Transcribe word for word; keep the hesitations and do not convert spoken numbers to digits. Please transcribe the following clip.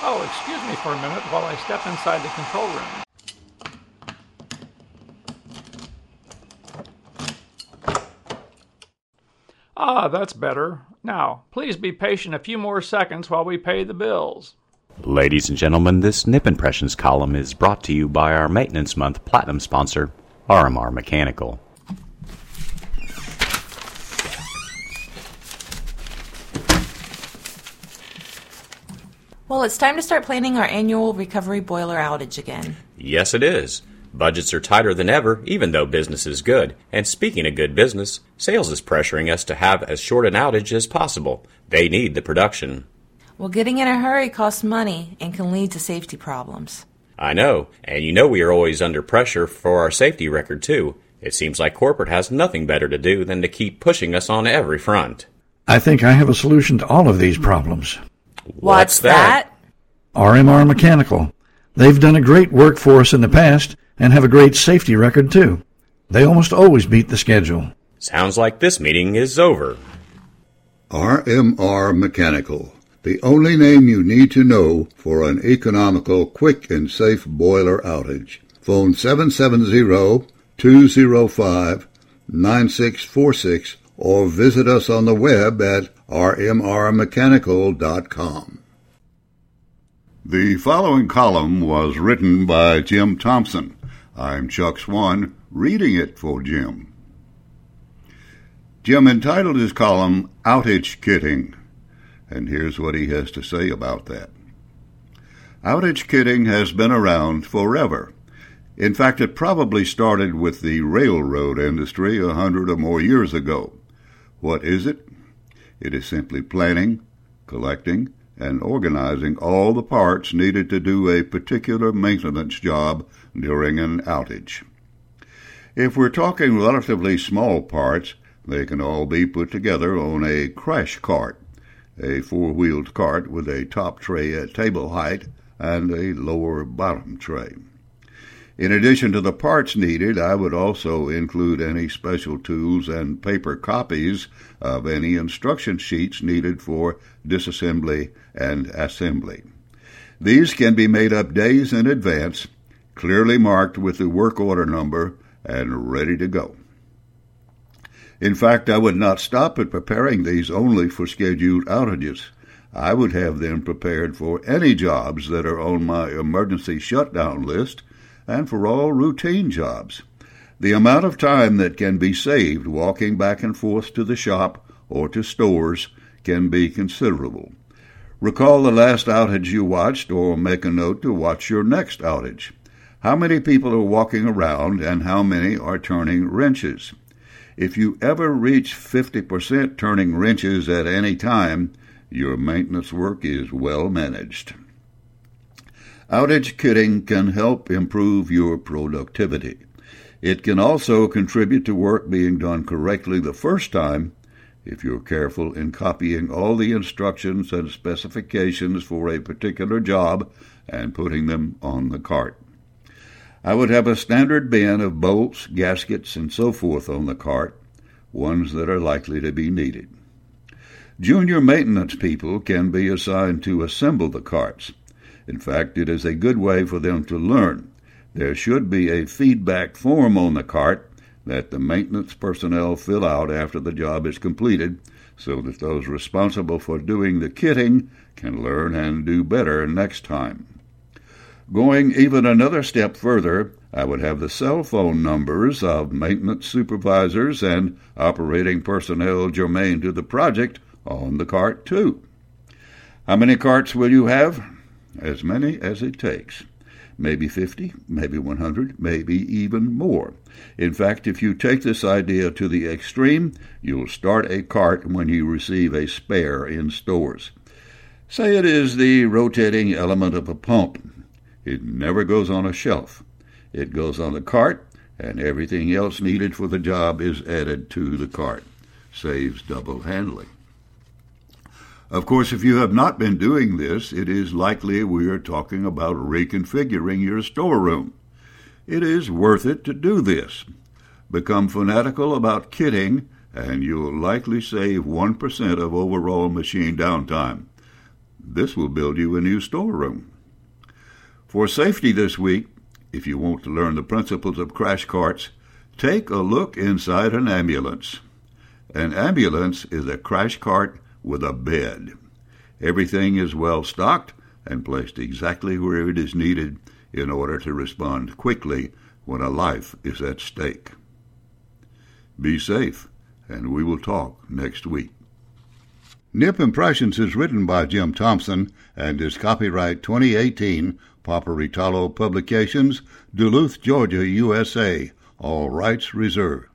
Oh, excuse me for a minute while I step inside the control room. Ah, that's better. Now, please be patient a few more seconds while we pay the bills. Ladies and gentlemen, this Nip Impressions column is brought to you by our Maintenance Month Platinum sponsor, R M R Mechanical. Well, it's time to start planning our annual recovery boiler outage again. Yes, it is. Budgets are tighter than ever, even though business is good. And speaking of good business, sales is pressuring us to have as short an outage as possible. They need the production. Well, getting in a hurry costs money and can lead to safety problems. I know, and you know we are always under pressure for our safety record, too. It seems like corporate has nothing better to do than to keep pushing us on every front. I think I have a solution to all of these problems. What's that? R M R Mechanical. They've done a great work for us in the past and have a great safety record, too. They almost always beat the schedule. Sounds like this meeting is over. R M R Mechanical, the only name you need to know for an economical, quick, and safe boiler outage. Phone seven seven zero, two zero five, nine six four six or visit us on the web at r m r mechanical dot com. The following column was written by Jim Thompson. I'm Chuck Swan, reading it for Jim. Jim entitled his column, Outage Kitting, and here's what he has to say about that. Outage kitting has been around forever. In fact, it probably started with the railroad industry a hundred or more years ago. What is it? It is simply planning, collecting, and organizing all the parts needed to do a particular maintenance job during an outage. If we're talking relatively small parts, they can all be put together on a crash cart, a four-wheeled cart with a top tray at table height and a lower bottom tray. In addition to the parts needed, I would also include any special tools and paper copies of any instruction sheets needed for disassembly and assembly. These can be made up days in advance, clearly marked with the work order number, and ready to go. In fact, I would not stop at preparing these only for scheduled outages. I would have them prepared for any jobs that are on my emergency shutdown list and for all routine jobs. The amount of time that can be saved walking back and forth to the shop or to stores can be considerable. Recall the last outage you watched, or make a note to watch your next outage. How many people are walking around and how many are turning wrenches? If you ever reach fifty percent turning wrenches at any time, your maintenance work is well managed. Outage kitting can help improve your productivity. It can also contribute to work being done correctly the first time if you're careful in copying all the instructions and specifications for a particular job and putting them on the cart. I would have a standard bin of bolts, gaskets, and so forth on the cart, ones that are likely to be needed. Junior maintenance people can be assigned to assemble the carts. In fact, it is a good way for them to learn. There should be a feedback form on the cart that the maintenance personnel fill out after the job is completed so that those responsible for doing the kitting can learn and do better next time. Going even another step further, I would have the cell phone numbers of maintenance supervisors and operating personnel germane to the project on the cart, too. How many carts will you have? As many as it takes. Maybe fifty, maybe one hundred, maybe even more. In fact, if you take this idea to the extreme, you'll start a cart when you receive a spare in stores. Say it is the rotating element of a pump. It never goes on a shelf. It goes on the cart, and everything else needed for the job is added to the cart. Saves double handling. Of course, if you have not been doing this, it is likely we are talking about reconfiguring your storeroom. It is worth it to do this. Become fanatical about kitting, and you'll likely save one percent of overall machine downtime. This will build you a new storeroom. For safety this week, if you want to learn the principles of crash carts, take a look inside an ambulance. An ambulance is a crash cart with a bed. Everything is well stocked and placed exactly where it is needed in order to respond quickly when a life is at stake. Be safe, and we will talk next week. Nip Impressions is written by Jim Thompson and is copyright twenty eighteen, Paparitalo Publications, Duluth, Georgia, U S A. All rights reserved.